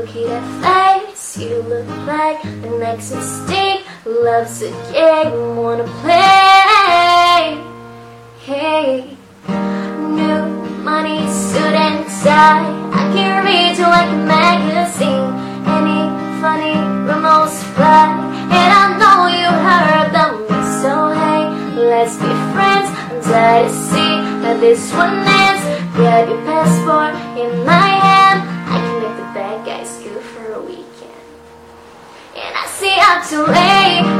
at that face. You look like the next mistake. Love's a game, wanna play. Hey, new money, suit and tie. I can read you like a magazine. Any funny rumors fly, and I know you heard about me. So hey, let's be friends. I'm tired to see how this one ends. Got your passport in my hand. I can make the bad guys good for a weekend. And I see I'm too late.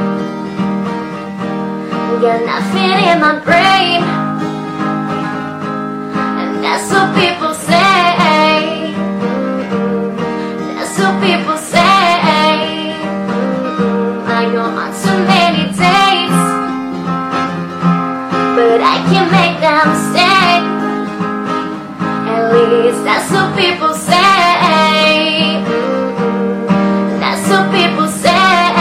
Got nothing in my brain, and that's what people say. That's what people say. I go on too many dates, but I can't make that mistake. At least that's what people say. That's what people say.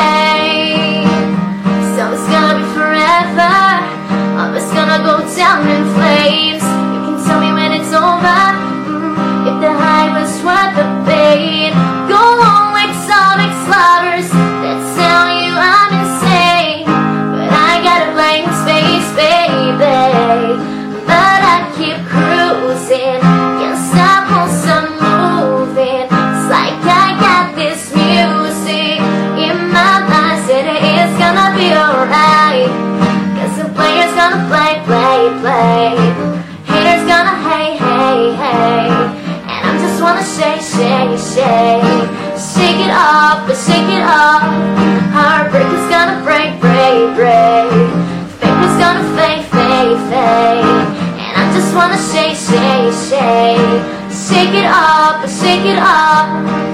So it's gonna be forever, or it's gonna go down in flames. You can tell me when it's over, if the high was worth the pain. Go on like Sonic Slobbers that tell you I'm insane, but I got a blank space, baby. But I keep cruising, can't stop, won't stop moving. It's like I got this music in my mind, said it's gonna be alright. Cause the player's gonna play, play, play. Haters gonna hate, hate, hate. And I just wanna shake, shake, shake. Shake it off, but shake it off. Heartbreak is gonna break, break, break. Fake is gonna fade, fade, fade. And I just wanna shake, shake, shake. Shake it off, but shake it off.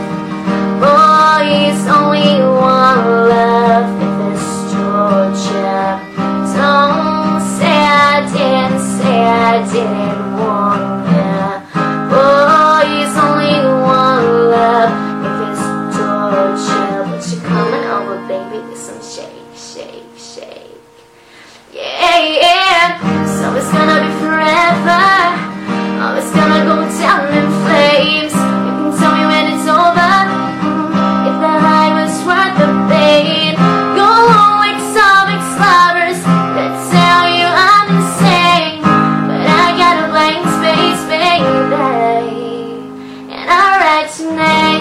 Boy, it's only one love. If it's Georgia, don't say I didn't, say I didn't want ya. Boy, it's only one love. If it's Georgia, but you're coming over, baby, with some shake, shake, shake. Yeah, yeah. So it's gonna be forever, oh, it's gonna go down in flames. You can tell me when it's over, if the high was worth the pain. Go on like Sonic Slobbers that tell you I'm insane, but I got a blank space, baby. And I write your name.